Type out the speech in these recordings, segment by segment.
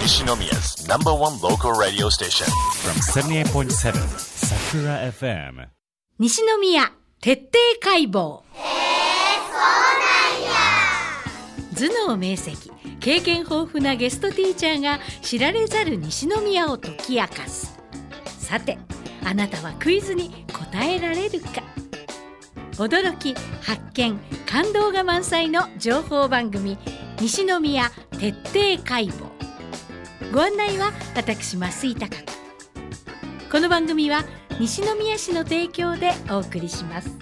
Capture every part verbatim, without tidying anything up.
Nishinomiya's number one local radio station from seventy-eight point seven Sakura エフエム西宮徹底解剖。頭脳明晰、経験豊富なゲストティーチャーが知られざる西宮を解き明かす。さて、あなたはクイズに答えられるか。驚き、発見、感動が満載の情報番組、西宮徹底解剖。ご案内は私増井貴子。この番組は西宮市の提供でお送りします。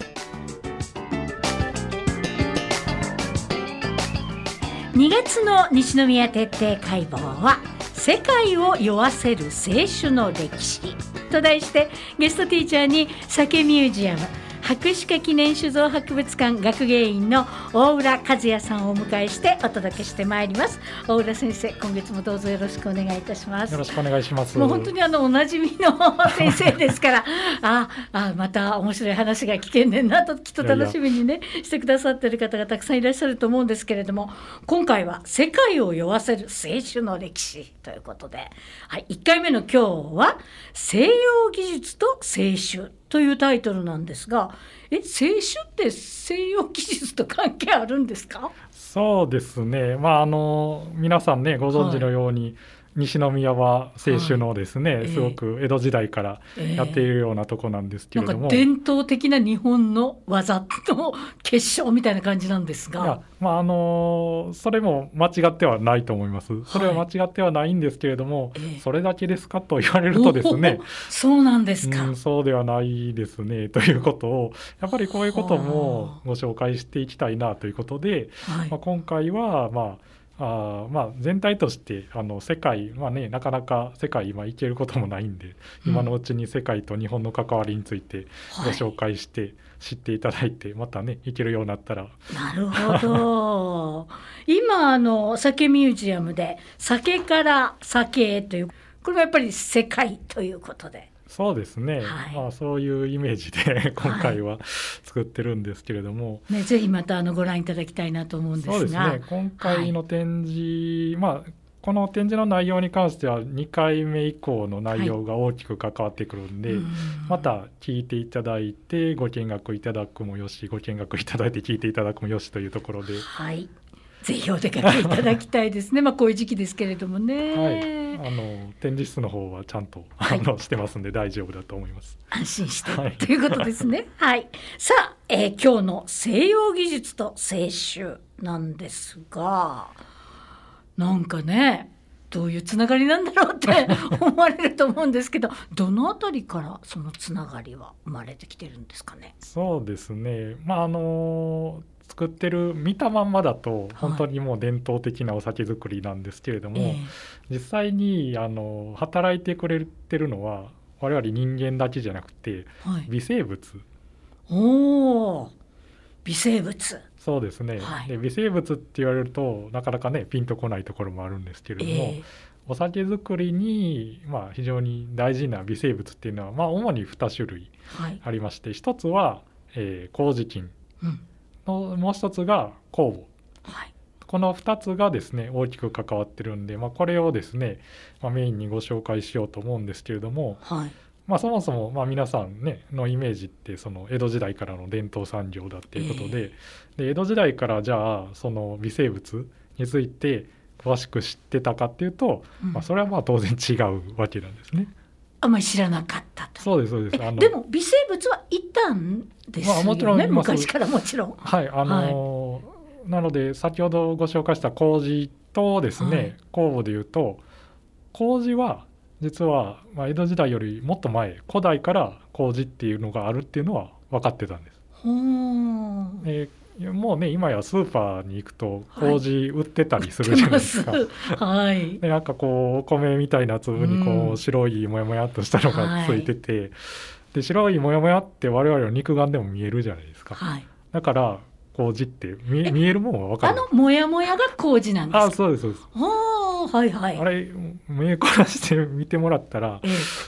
にがつの西宮徹底解剖は、世界を酔わせる清酒の歴史と題して、ゲストティーチャーに酒ミュージアム博士課記念酒造博物館学芸員の大浦和也さんをお迎えしてお届けしてまいります。大浦先生、今月もどうぞよろしくお願いいたします。 よろしくお願いします。 もう本当にあのおなじみの先生ですからああ、また面白い話が聞けんねんなと、きっと楽しみにねしてくださっている方がたくさんいらっしゃると思うんですけれども、今回は世界を酔わせる清酒の歴史ということで、はい、いっかいめの今日は西洋技術と清酒というタイトルなんですが、え、清酒って西洋技術と関係あるんですか？ そうですね、まあ、あの皆さんねご存知のように、はい、西宮は清酒のですね、はい、すごく江戸時代からやっているようなとこなんですけれども、 えー、なんか伝統的な日本の技の結晶みたいな感じなんですが、 いや、まあ、あのそれも間違ってはないと思います。それは間違ってはないんですけれども、はい、それだけですかと言われるとですね、 そうなんですか、 うん、そうではないですねということを、やっぱりこういうこともご紹介していきたいなということで、はい、まあ、今回はまああまあ、全体としてあの世界、まあね、なかなか世界今行けることもないんで、うん、今のうちに世界と日本の関わりについてご紹介して知っていただいて、はい、またね行けるようになったら。 なるほど今あの酒ミュージアムで酒から酒へという、これはやっぱり世界ということで。 そうですね、はい、まあ、そういうイメージで今回は作ってるんですけれども、 はいね、ぜひまたあのご覧いただきたいなと思うんですが。 そうですね、今回の展示、はい、まあ、この展示の内容に関してはにかいめ以降の内容が大きく関わってくるんで、はい、また聞いていただいてご見学いただくもよし、ご見学いただいて聞いていただくもよしというところで、 はい、ぜひお出かけいただきたいですねまあこういう時期ですけれどもね、 はい、あの展示室の方はちゃんと、はい、あのしてますんで大丈夫だと思います。 安心して、はい、ということですねはい、さあ、えー、今日の西洋技術と清酒なんですが、なんかねどういうつながりなんだろうって思われると思うんですけどどのあたりからそのつながりは生まれてきてるんですかね？ そうですね、まああの作ってる見たまんまだと本当にもう伝統的なお酒作りなんですけれども、はい、実際にあの働いてくれてるのは我々人間だけじゃなくて、はい、微生物。 おー、微生物。 そうですね、はい、で微生物って言われるとなかなかねピンとこないところもあるんですけれども、えー、お酒作りに、まあ、非常に大事な微生物っていうのは、まあ、主にに種類ありまして、はい、一つは、えー、麹菌、うんのもう一つが酵母、はい、このふたつがですね大きく関わってるんで、まあ、これをですね、まあ、メインにご紹介しようと思うんですけれども、はい、まあ、そもそもまあ皆さん、ね、のイメージってその江戸時代からの伝統産業だっていうことで、えー、で江戸時代からじゃあその微生物について詳しく知ってたかっていうと、うん、まあ、それはまあ当然違うわけなんですね。 あんまり知らなかったと。 そうですそうです。あのでも微生物はいたんですよね、まあ、もちろん昔からもちろん。 はい、あのーはい、なので先ほどご紹介した麹とですね、はい、酵母でいうと麹は実は、まあ、江戸時代よりもっと前古代から麹っていうのがあるっていうのは分かってたんです。ほー、えー、もうね今やスーパーに行くと麹売ってたりするじゃないですか、はい、でなんかこうお米みたいな粒にこう、うん、白いもやもやっとしたのがついてて、はい、で白いもやもやって我々の肉眼でも見えるじゃないですか、はい、だから麹って見 え, 見えるもんは分かる。 あのもやもやが麹なんですか？ あ、そうですそうです。 あ、はいはい、 あれ目凝らして見てもらったら、ええ、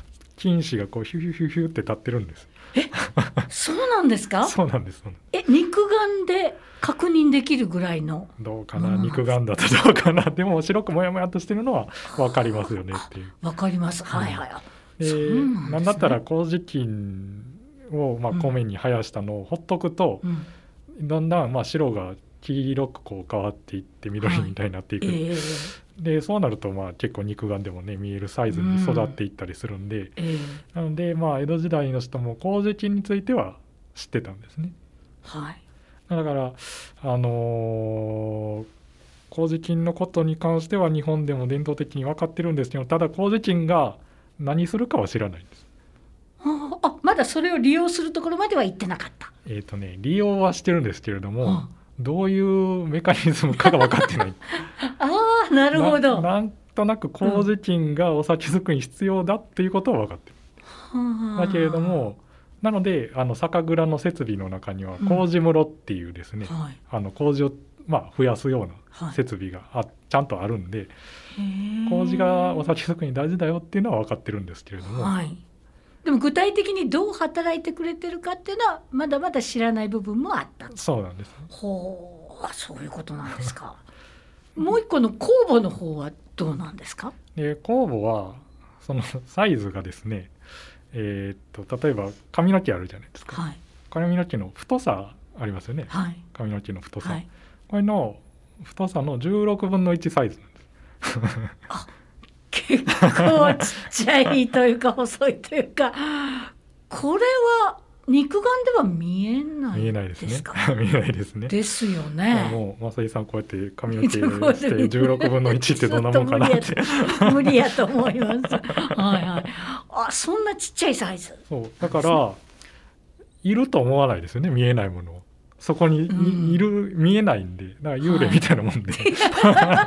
金糸がこうヒュヒュヒュヒュって立ってるんです。 えそうなんですか？ そうなんです。 え肉眼で確認できるぐらいのどうかな、肉眼だとどうかな。でも白くもやもやっとしてるのは分かりますよねっていう。 分かります、はいはい。 でそうなんですね。 なんだったら麹菌をまあ米に生やしたのをほっとくと、 うん、 だんだんまあ白が黄色くこう変わっていって緑みたいになっていく、はい、えー、でそうなるとまあ結構肉眼でもね見えるサイズに育っていったりするんで、うんえー、なのでまあ江戸時代の人も麹菌については知ってたんですね。 はい、 だからあのー、麹菌のことに関しては日本でも伝統的に分かってるんですけど、ただ麹菌が何するかは知らないんです。 ああ、まだそれを利用するところまでは行ってなかった。 えーとね、利用はしてるんですけれども、あどういうメカニズムかが分かってないああ、なるほど。 な, なんとなく麹菌がお酒作りに必要だっていうことは分かってる、うん、だけれどもなのであの酒蔵の設備の中には麹室っていうですね、うんはい、あの麹を、まあ、増やすような設備があ、はい、ちゃんとあるんで麹がお酒作りに大事だよっていうのは分かってるんですけれども、はい、 でも具体的にどう働いてくれてるかっていうのはまだまだ知らない部分もあった。 そうなんです。 ほう、そういうことなんですか。もう一個の酵母の方はどうなんですか？ で酵母はそのサイズがですね、えー、っと例えば髪の毛あるじゃないですか、はい、髪の毛の太さありますよね、はい、髪の毛の太さ、はい、これの太さのじゅうろくぶんのいちサイズなんですあ、結構ちっちゃいというか細いというかこれは肉眼では見えないですか？ 見えないですね。 ですよね。 もう増井さんこうやって髪の毛してじゅうろくぶんのいちってどんなもんかなって無理やと思いますはいはい。あ、そんなちっちゃいサイズ。 そうだからいると思わないですよね、見えないものを。そこに い,、うん、いる見えないんで、だから幽霊みたいなもんで、 はい、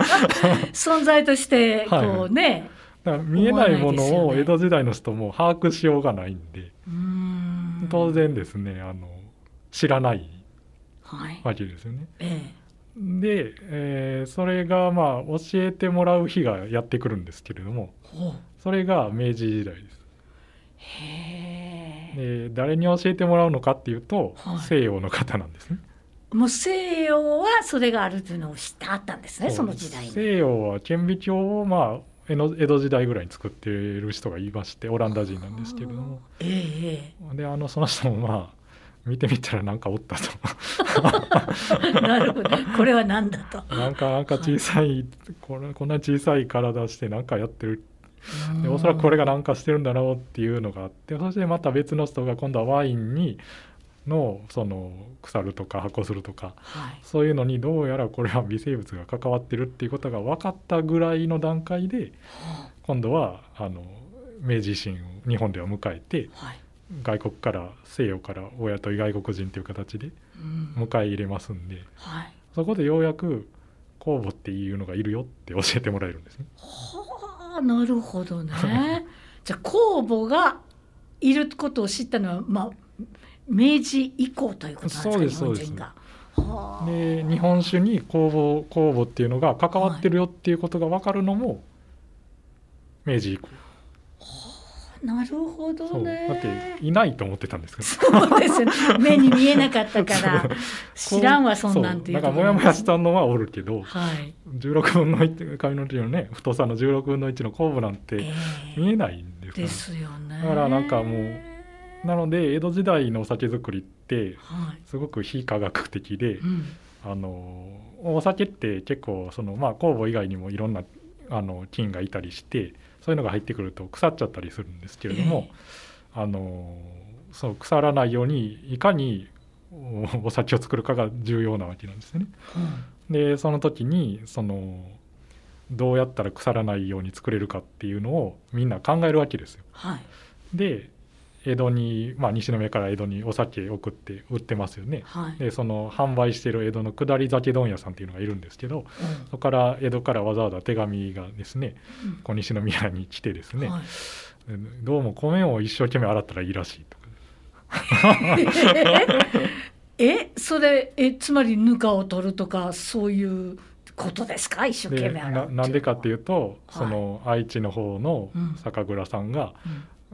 存在としてこうね、はい、 だから見えないものを江戸時代の人も把握しようがないんで、うーん当然ですねあの知らないわけですよね、はいええ、で、えー、それがまあ教えてもらう日がやってくるんですけれども、それが明治時代です。 へで誰に教えてもらうのかっていうと、はい、西洋の方なんですね。 もう西洋はそれがあるというのを知ってあったんですね、その時代に。 西洋は顕微鏡をまあ江戸時代ぐらいに作っている人がいまして、オランダ人なんですけれども、 ええ、 であのその人もまあ見てみたらなんかおったとなるほど、これは何だとなんかなんか小さい、はい、これこんな小さい体してなんかやってる、でおそらくこれがなんかしてるんだろうっていうのがあって、そしてまた別の人が今度はワインにのその腐るとか発酵するとか、はい、そういうのにどうやらこれは微生物が関わってるっていうことが分かったぐらいの段階で、今度はあの明治維新を日本では迎えて、はい、外国から西洋からお雇い外国人という形で迎え入れますんで、うんはい、そこでようやく酵母っていうのがいるよって教えてもらえるんですね。 はあ、なるほどねじゃあ酵母がいることを知ったのは、まあ、明治以降ということなんですか？ そうです、そうです。で日本酒に酵母、酵母っていうのが関わってるよっていうことが分かるのも明治以降。 なるほどね。 だっていないと思ってたんですけど。 そうですね、目に見えなかったから知らんわそんなんていう。 なんかもやもやしたのはおるけど、はい、じゅうろくぶんのいち髪の毛のね太さのじゅうろくぶんのいちの酵母なんて見えないんですから、 ですよね。 だからなんかもうなので江戸時代のお酒造りってすごく非科学的で、はいうん、あのお酒って結構その、まあ、酵母以外にもいろんなあの菌がいたりしてそういうのが入ってくると腐っちゃったりするんですけれども、えー、あのそう腐らないようにいかにお酒を作るかが重要なわけなんですね、うん、でその時にそのどうやったら腐らないように作れるかっていうのをみんな考えるわけですよ、はい、で江戸に、まあ、西宮から江戸にお酒送って売ってますよね、はい、でその販売している江戸の下り酒問屋さんっていうのがいるんですけど、うん、そこから江戸からわざわざ手紙がですね、うん、こう西宮に来てですね、はい、どうも米を一生懸命洗ったらいいらしいとかえそれえつまりぬかを取るとかそういうことですか？一生懸命洗うっていうのは。 な, なんでかっていうと、はい、その愛知の方の酒蔵さんが、うん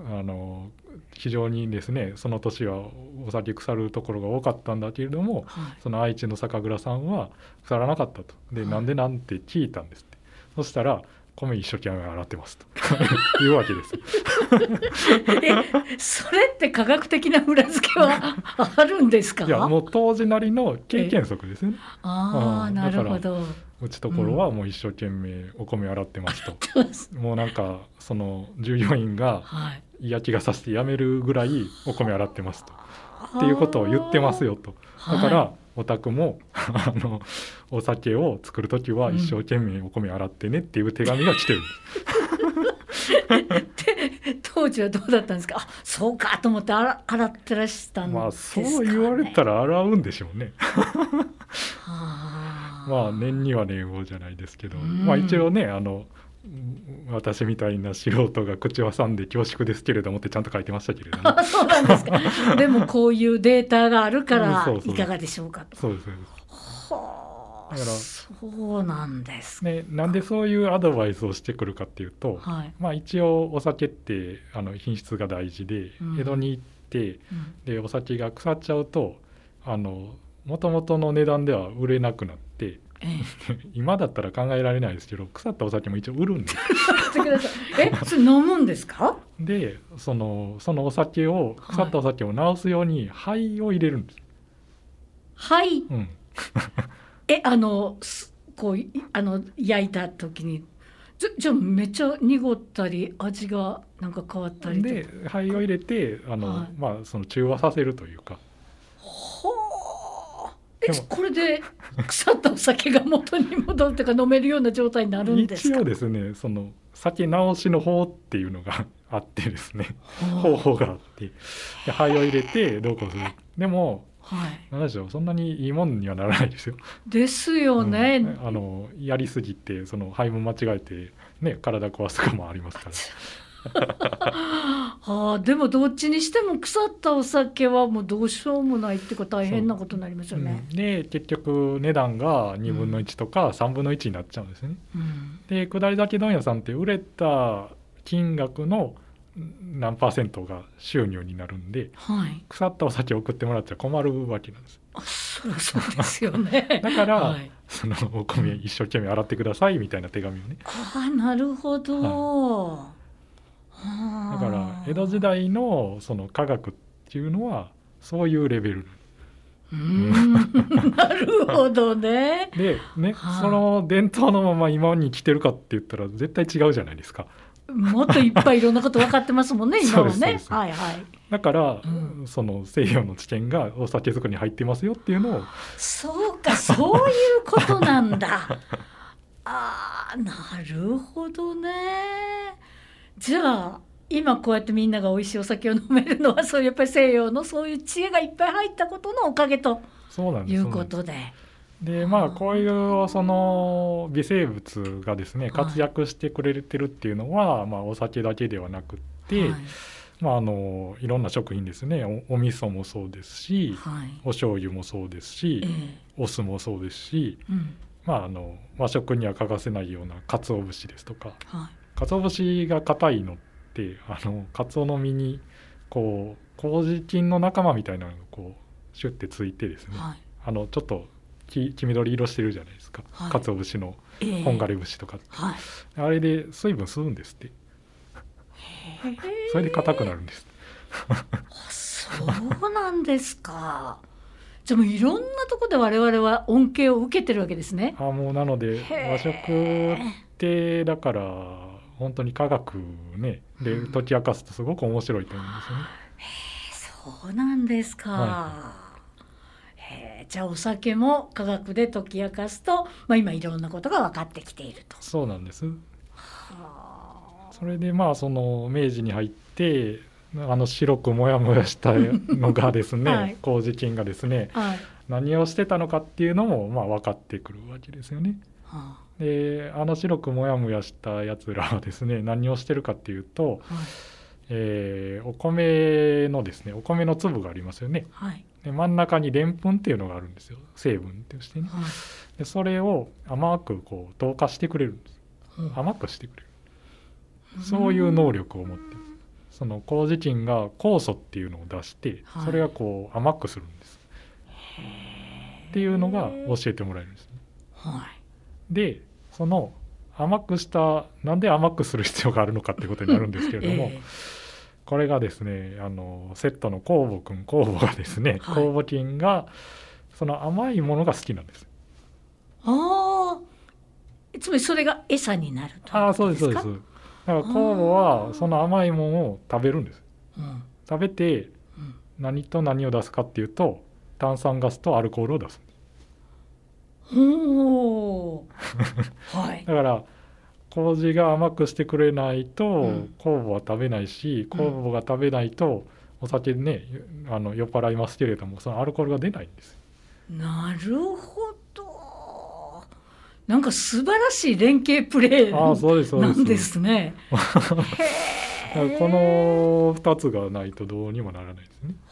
あの非常にですねその年はお酒腐るところが多かったんだけれども、 はい、 その愛知の酒蔵さんは腐らなかったと。で、 はい、 なんでなんて聞いたんですって。そしたら米一生懸命洗ってますというわけですえそれって科学的な裏付けはあるんですか？ いやもう当時なりの経験則ですね。 ああ、なるほど。 うちところはもう一生懸命お米洗ってますと、うん、もうなんかその従業員が嫌気がさせて辞めるぐらいお米洗ってますと、はい、っていうことを言ってますよと。だから、はい、お宅もあのお酒を作るときは一生懸命お米洗ってねっていう手紙が来てるんです、 うん、当時はどうだったんですか？あ、そうかと思って洗ってらしたんですかね。 まあそう言われたら洗うんでしょうねまあ念には念をじゃないですけど、まあ一応ねあの私みたいな素人が口を挟んで恐縮ですけれどもってちゃんと書いてましたけれども、ね、 そうなんですかでもこういうデータがあるからいかがでしょうかと。 そうですそうです。 はあ、だからそうなんですね。なんでそういうアドバイスをしてくるかっていうと、 はい、 まあ一応お酒ってあの品質が大事で、うん、江戸に行って、うん、でお酒が腐っちゃうとあの元々の値段では売れなくなって、ええ、今だったら考えられないですけど腐ったお酒も一応売るんですえ、それ飲むんですか？ でその、そのお酒を腐ったお酒を直すように灰を入れるんです。 灰、 うん、 えあのこうあの焼いた時にじゃ、じゃあめっちゃ濁ったり味がなんか変わったりとかで灰を入れてあの、はい、まあ、その中和させるというか。 えこれで腐ったお酒が元に戻るというか飲めるような状態になるんですか？ 一応ですねその酒直しの法っていうのがあってですね方法があってで灰を入れてどうこうする。でも、はい、なんでしょうそんなにいいもんにはならないですよ。 ですよね、 うん、あのやりすぎてその配分間違えて、ね、体壊すかもありますからはあ、でもどっちにしても腐ったお酒はもうどうしようもないっていうか大変なことになりますよね、 うん、で結局値段がにぶんのいちとかさんぶんのいちになっちゃうんですね、うん、で下り酒問屋さんって売れた金額の何パーセントが収入になるんで、はい、腐ったお酒を送ってもらっちゃ困るわけなんです。 あ、そりゃそうですよねだから、 はい、 そのお米一生懸命洗ってくださいみたいな手紙をね。 あ、なるほど、はい、 だから江戸時代のその科学っていうのはそういうレベル。 うーんなるほどね。 でね、その伝統のまま今に来てるかって言ったら絶対違うじゃないですか。 もっといっぱいいろんなこと分かってますもんね今はね。はいはい。 だから、うん、その西洋の知見がお酒作りに入ってますよっていうのを。 そうか、そういうことなんだあー、なるほどね。じゃあ今こうやってみんなが美味しいお酒を飲めるのはそういうやっぱり西洋のそういう知恵がいっぱい入ったことのおかげということで。 でまあこういうその微生物がですね活躍してくれてるっていうのは、はい、まあ、お酒だけではなくって、はい、まあ、あのいろんな食品ですね お, お味噌もそうですし、はい、お醤油もそうですし、えー、お酢もそうですし、うん、まあ、あの和食には欠かせないような鰹節ですとか、はい、鰹節が硬いのってあの鰹の身にこう麹菌の仲間みたいなのがこうシュッてついてですね、はい、あのちょっと黄, 黄緑色してるじゃないですか、はい、鰹節の本枯節とか、えーはい、あれで水分吸うんですって。それで硬くなるんですそうなんですか。じゃあもういろんなところで我々は恩恵を受けてるわけですね。 あ、もうなので和食ってだから本当に科学ねで解き明かすとすごく面白いと思うんですよね、 うん、そうなんですか、はい、じゃあお酒も科学で解き明かすと、まあ、今いろんなことが分かってきていると。 そうなんです。はあ、それでまあその明治に入ってあの白くもやもやしたのがですね、はい、麹菌がですね、はい、何をしてたのかっていうのもまあ分かってくるわけですよね、はあ、であの白くもやもやしたやつらはですね何をしてるかっていうと、はい、えー、お米のですねお米の粒がありますよね、はい、で真ん中にでんぷんっていうのがあるんですよ、成分としてね、はい、でそれを甘くこう透過してくれるんです、うん、甘くしてくれる、そういう能力を持っている。 その麹菌が酵素っていうのを出して、 はい、 それがこう甘くするんですっていうのが教えてもらえるんですね。 はい、 でその甘くしたなんで甘くする必要があるのかっていうことになるんですけれども、えー、これがですねあのセットの酵母くん酵母がですね、はい、酵母菌がその甘いものが好きなんです。 ああ、つまりそれが餌になるということですか？あ、 そうですそうです。だから酵母はその甘いものを食べるんです、うん、食べて何と何を出すかっていうと炭酸ガスとアルコールを出す。 ほーはい、 だから麹が甘くしてくれないと酵母は食べないし、うん、酵母が食べないとお酒ねあの酔っ払いますけれどもそのアルコールが出ないんです。 なるほど、なんか素晴らしい連携プレーなんですね。 このふたつがないとどうにもならないですね。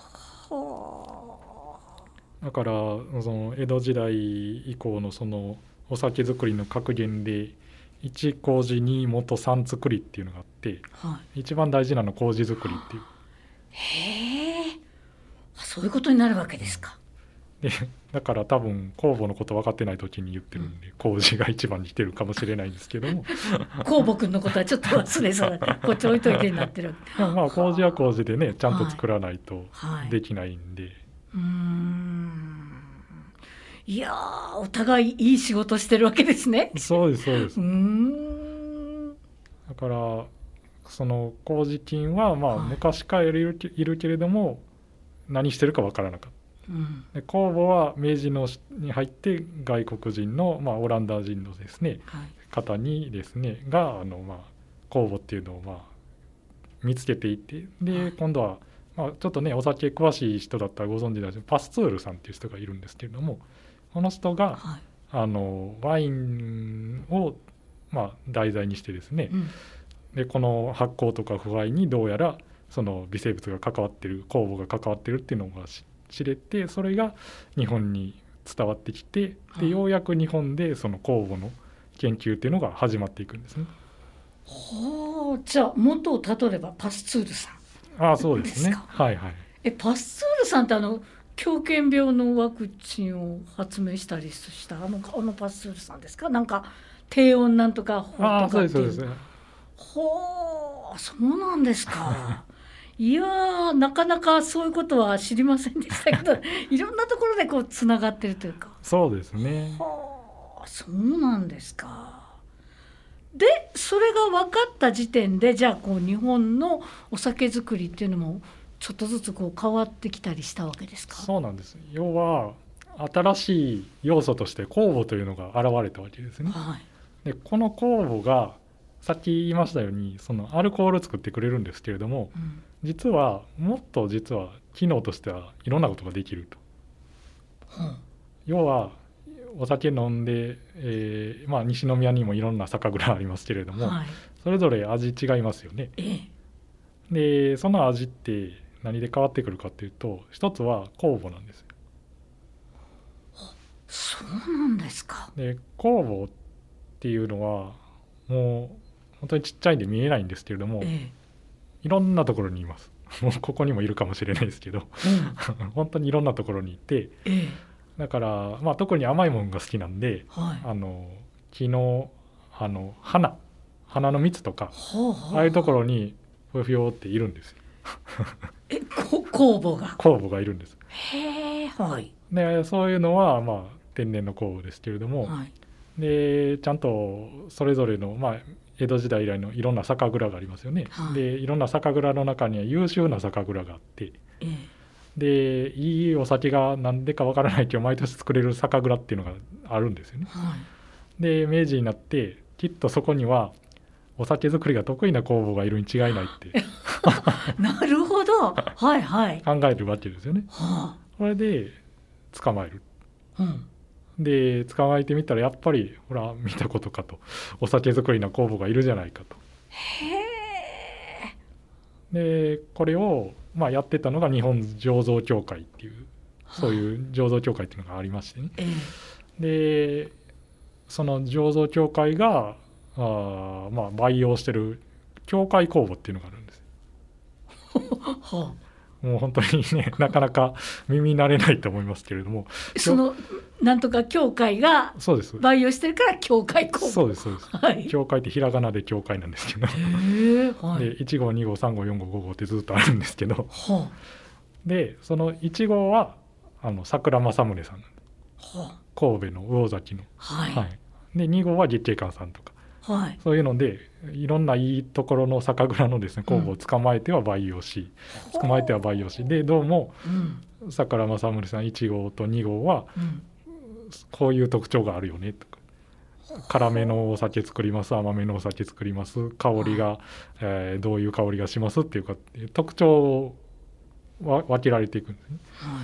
だからその江戸時代以降のそのお酒造りの格言でいち麹に元さん作りっていうのがあって、はい、一番大事なのは麹作りっていう。 へえ、そういうことになるわけですか。 でだから多分酵母のこと分かってない時に言ってるんで、うん、麹が一番に来てるかもしれないんですけども酵母くんのことはちょっと忘れそうだこっち置いといてになってる。 まあ麹は麹でねちゃんと作らないとできないんで、はいはい、 うーん、いやーお互いいい仕事してるわけですね。 そうですそうです。 うーん、 だからその麹菌はまあ昔からいる、はい、いるけれども何してるか分からなかった。うん、で酵母は明治のに入って外国人の、まあ、オランダ人のですね、はい、方にですねがあの、まあ、酵母っていうのを、まあ、見つけていてで、はい、今度は、まあ、ちょっとねお酒詳しい人だったらご存知だしパスツールさんっていう人がいるんですけれどもこの人が、はい、あのワインを、まあ、題材にしてですね、うん、でこの発酵とか腐敗にどうやらその微生物が関わってる酵母が関わってるっていうのが知れてそれが日本に伝わってきてでようやく日本でその酵母の研究っていうのが始まっていくんですね。 はあ、じゃあ元をたどればパスツールさん。 ああそうですね。はいはい。 えパスツールさんってあの狂犬病のワクチンを発明したりしたあのあのパスツールさんですか？なんか低温なんとか法とかっていう。ああそうですそうです。ほうそうなんですか。いやーなかなかそういうことは知りませんでしたけどいろんなところでこうつながってるというか。 そうですね。 はあそうなんですか。でそれが分かった時点でじゃあこう日本のお酒造りっていうのもちょっとずつこう変わってきたりしたわけですか？ そうなんです。要は新しい要素として酵母というのが現れたわけですね。はい、でこの酵母がさっき言いましたようにそのアルコール作ってくれるんですけれども、うん、実はもっと実は機能としてはいろんなことができると、うん、要はお酒飲んで、えーまあ、西宮にもいろんな酒蔵ありますけれども、はい、それぞれ味違いますよね。ええ、でその味って何で変わってくるかっていうと一つは酵母なんですよ。 そうなんですか。 で酵母っていうのはもう本当にちっちゃいんで見えないんですけれども、ええ、いろんなところにいます。もうここにもいるかもしれないですけど、うん、本当にいろんなところにいて、ええ、だから、まあ、特に甘いものが好きなんで、はい、あの木の、あの花花の蜜とか、はあはあ、ああいうところにふよふよっているんですよ。 え酵母が酵母がいるんです。 へー、はい、 でそういうのは、まあ、天然の酵母ですけれども、はい、でちゃんとそれぞれの、まあ江戸時代以来のいろんな酒蔵がありますよね、はい、でいろんな酒蔵の中には優秀な酒蔵があって、ええ、でいいお酒が何でかわからないけど毎年作れる酒蔵っていうのがあるんですよね、はい、で明治になってきっとそこにはお酒作りが得意な酵母がいるに違いないってなるほど、はいはい、 考えるわけですよね、はあ、それで捕まえる、うん、で捕まえてみたらやっぱりほら見たことかとお酒作りの酵母がいるじゃないかと。 へー。でこれを、まあ、やってたのが日本醸造協会っていうそういう醸造協会っていうのがありましてね、はあ、でその醸造協会があ、まあ、培養してる協会酵母っていうのがあるんです。 はあ、 もう本当にねなかなか耳慣れないと思いますけれども、 そのなんとか協会がそうです培養してるから協会酵母。 そうですそうです、 はい、 協会ってひらがなで協会なんですけど、 へー、はい、 でいち号に号さん号よん号ご号ってずっとあるんですけど、 はあ、 でそのいち号はあの桜正宗さん、 はあ、 神戸の魚崎の、 はいはい、でに号は月桂館さんとか、 はい、 そういうのでいろんないいところの酒蔵のですね酵母を捕まえては培養し、うん、捕まえては培養しで、どうも、うん、桜正宗さんいち号とに号は、うん、こういう特徴があるよねとか、辛めのお酒作ります、甘めのお酒作ります、香りが、はい、えー、どういう香りがしますっていうか特徴を分けられていくんですね、はい、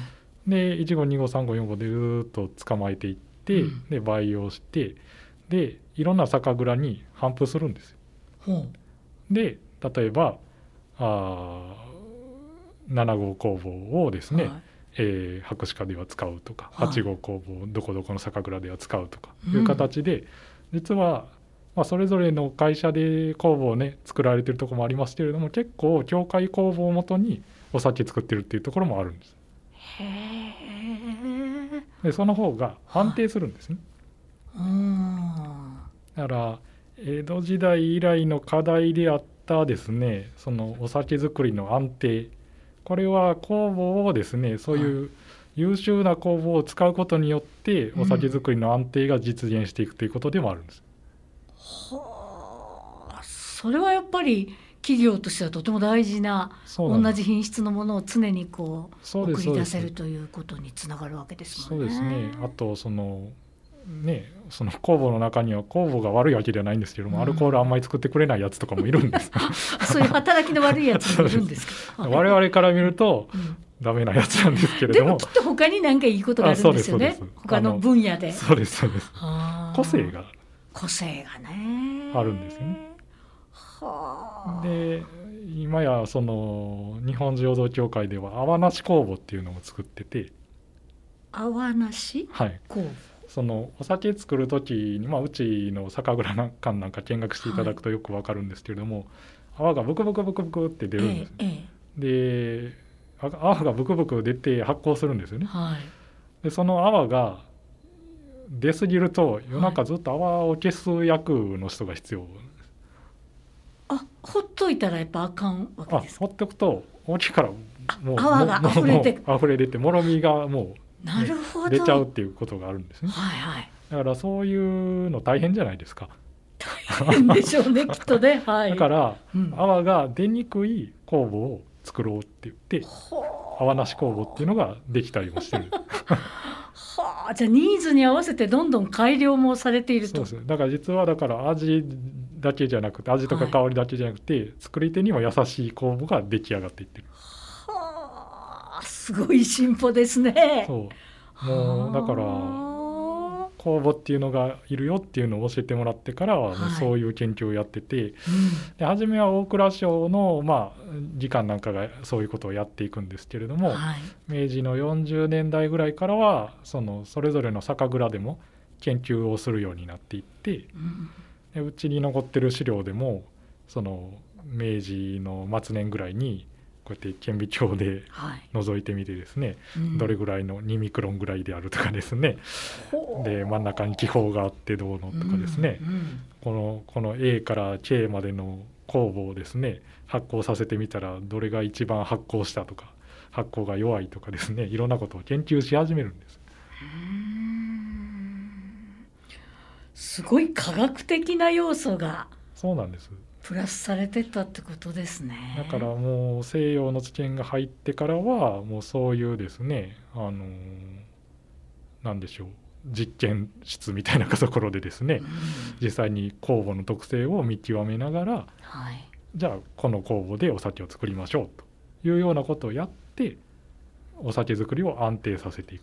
でいち号に号さん号よん号でずっと捕まえていって、うん、で培養してでいろんな酒蔵に頒布するんですよ、うん、で例えばあなな号酵母をですね、はい、えー、博士課では使うとか、はい、はち号酵母をどこどこの酒蔵では使うとかいう形で、うん、実は、まあ、それぞれの会社で酵母をね作られているところもありますけれども、結構協会酵母をもとにお酒作ってるっていうところもあるんです。へー。でその方が安定するんですね、はい、だから江戸時代以来の課題であったですね、そのお酒作りの安定、これは酵母をですねそういう優秀な酵母を使うことによってお酒作りの安定が実現していくということでもあるんです、 うん、はあ、それはやっぱり企業としてはとても大事な、同じ品質のものを常にこう送り出せるということにつながるわけですもんね。 そうですね。あとそのね、その酵母の中には酵母が悪いわけではないんですけども、うん、アルコールあんまり作ってくれないやつとかもいるんですそういう働きの悪いやつもいるんですか我々から見ると、うん、ダメなやつなんですけれども、 でもきっと他に何かいいことがあるんですよね、他の分野で。 そうですそうです、個性が個性がねあるんですよね。はで今やその日本醸造協会では泡なし酵母っていうのを作ってて、 泡なし酵母、はい、そのお酒作る時に、まあ、うちの酒蔵なんかなんか見学していただくとよくわかるんですけれども、はい、泡がブクブクブクブクって出るんです、ええええ、で泡がブクブク出て発酵するんですよね、はい、でその泡が出すぎると夜中ずっと泡を消す役の人が必要、はい、 あ、ほっといたらやっぱあかんわけですか。 あ、ほっておくと大きいからもう泡が溢れて溢れ出てもろみがもう、 なるほど、 出ちゃうっていうことがあるんですね、 はいはい、 だからそういうの大変じゃないですか。 大変でしょうねきっとね、はい、 だから、うん、泡が出にくい酵母を作ろうって言って泡なし酵母っていうのができたりもしてるはあ、じゃあニーズに合わせてどんどん改良もされていると。 そうです。だから実はだから味だけじゃなくて味とか香りだけじゃなくて、はい、作り手にも優しい酵母が出来上がっていってる。 はあ、すごい進歩ですね。 そうもうだから酵母っていうのがいるよっていうのを教えてもらってからはもうそういう研究をやってて、はい、で初めは大蔵省の、まあ、技官なんかがそういうことをやっていくんですけれども、はい、明治のよんじゅうねんだいぐらいからはそのそれぞれの酒蔵でも研究をするようになっていって、うん、でうちに残ってる資料でもその明治の末年ぐらいにこうやって顕微鏡で覗いてみてですね、はい、どれぐらいのにミクロンぐらいであるとかですね、うん、で真ん中に気泡があってどうのとかですね、うんうん、この、この A から K までの酵母をですね発酵させてみたらどれが一番発酵したとか発酵が弱いとかですね、いろんなことを研究し始めるんです。 うーん、すごい科学的な要素がそうなんですプラスされてったってことですね。 だからもう西洋の知見が入ってからはもうそういうですね、あのなんでしょう、実験室みたいなところでですね、うん、実際に酵母の特性を見極めながら、はい、じゃあこの酵母でお酒を作りましょうというようなことをやってお酒作りを安定させていく。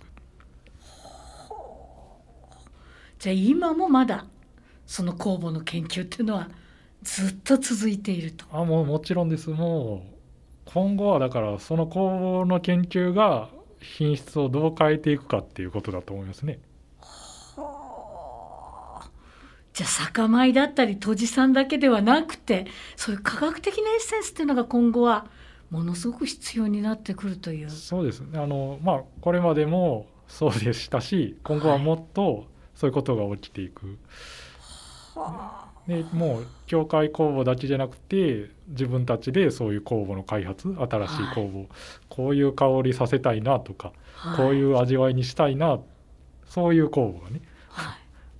じゃあ今もまだその酵母の研究っていうのはずっと続いていると。 あ、もうもちろんです。もう今後はだからその酵母の研究が品質をどう変えていくかっていうことだと思いますね。 はあ、じゃあ酒米だったり杜氏さんだけではなくてそういう科学的なエッセンスっていうのが今後はものすごく必要になってくるという。 そうですね。あの、まあ、これまでもそうでしたし、今後はもっとそういうことが起きていく。 はあ、 でもう協会公募だけじゃなくて、自分たちでそういう公募の開発、新しい公募、はい、こういう香りさせたいなとか、はい、こういう味わいにしたいな、そういう公募がね、はい、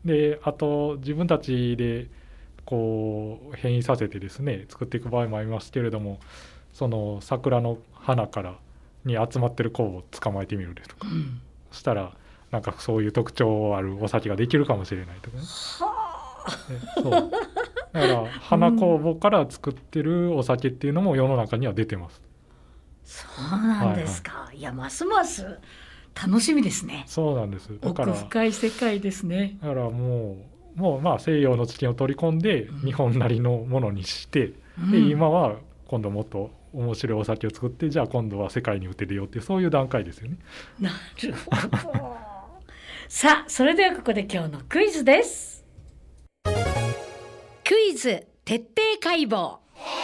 であと自分たちでこう変異させてですね作っていく場合もありますけれども、その桜の花からに集まってる酵母を捕まえてみるですとか、うん、そしたらなんかそういう特徴あるお酒ができるかもしれないとかね。そうだから花酵母から作ってるお酒っていうのも世の中には出てます。 そうなんですか、はいはい、いやますます楽しみですね。 そうなんです。だから奥深い世界ですね。 だからもうもうまあ西洋の知見を取り込んで日本なりのものにして、うん、で今は今度もっと面白いお酒を作って、じゃあ今度は世界に打てるよっていう、そういう段階ですよね。 なるほどさあそれではここで今日のクイズです。クイズ徹底解剖。へー、そうなんや。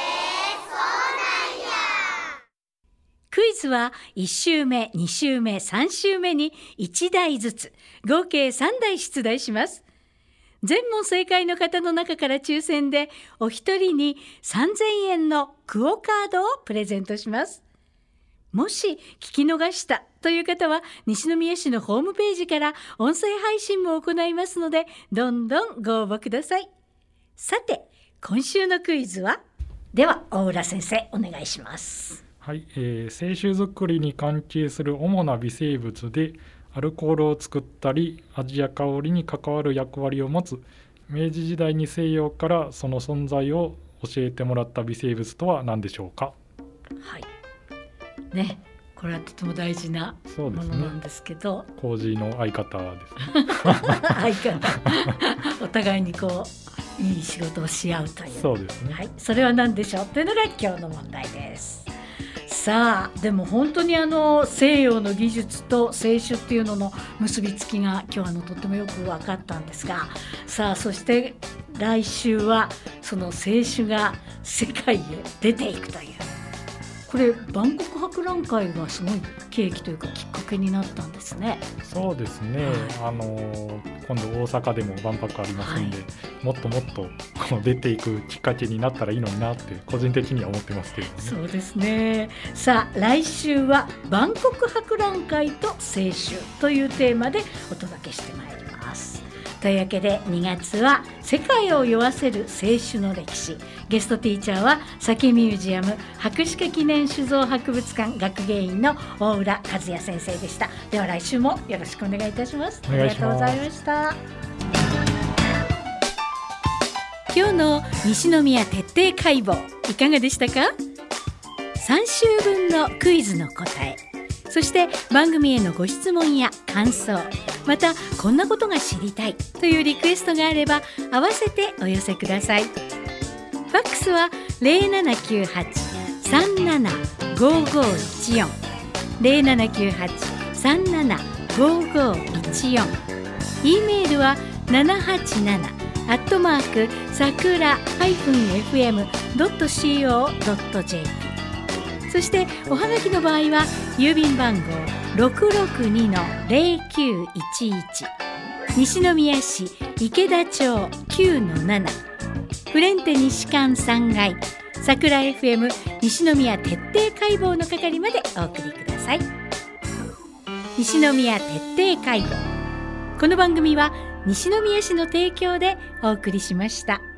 クイズはいち週目、に週目、さん週目にいちだいずつ合計さんだい出題します。全問正解の方の中から抽選でお一人にさんぜんえんのクオカードをプレゼントします。もし聞き逃したという方は西宮市のホームページから音声配信も行いますので、どんどんご応募ください。さて今週のクイズは、では大浦先生お願いします。 はい、えー、清酒作りに関係する主な微生物でアルコールを作ったり味や香りに関わる役割を持つ、明治時代に西洋からその存在を教えてもらった微生物とは何でしょうか。 はいね、これはとても大事なものなんですけど、 ね、麹の相方ですね相方お互いにこういい仕事をし合うという。 そうですね、 はい、それは何でしょうというのが今日の問題です。さあでも本当にあの西洋の技術と清酒っていうのの結びつきが今日あのとってもよく分かったんですが、さあそして来週はその清酒が世界へ出ていくという、これ万国博覧会がすごい契機というかきっかけになったんですね。 そうですね、はい、あの今度大阪でも万博ありますんで、はい、もっともっとこう出ていくきっかけになったらいいのになって個人的には思ってますけれども、ね、 そうですね。さあ来週は万国博覧会と清酒というテーマでお届けしてまいります。というわけでにがつは世界を酔わせる清酒の歴史、ゲストティーチャーは酒ミュージアム博士課記念酒造博物館学芸員の大浦和也先生でした。では来週もよろしくお願いいたします。 お願いします。 ありがとうございました。今日の西宮徹底解剖いかがでしたか。さん週分のクイズの答え、そして番組へのご質問や感想、またこんなことが知りたいというリクエストがあれば合わせてお寄せください。ファックスは ゼロななきゅうはち さんなな ごーごーいちよん ゼロななきゅうはち さんなな ごーごーいちよん、 E メールはななはちななアットマークさくら エフエムドットシーオードットジェーピー、 そしておはがきの場合は郵便番号 ろくろくにのゼロきゅういちいち 西宮市池田町 きゅうのなな フレンテ西館さんがいさくら エフエム 西宮徹底解剖の係までお送りください。西宮徹底解剖、この番組は西宮市の提供でお送りしました。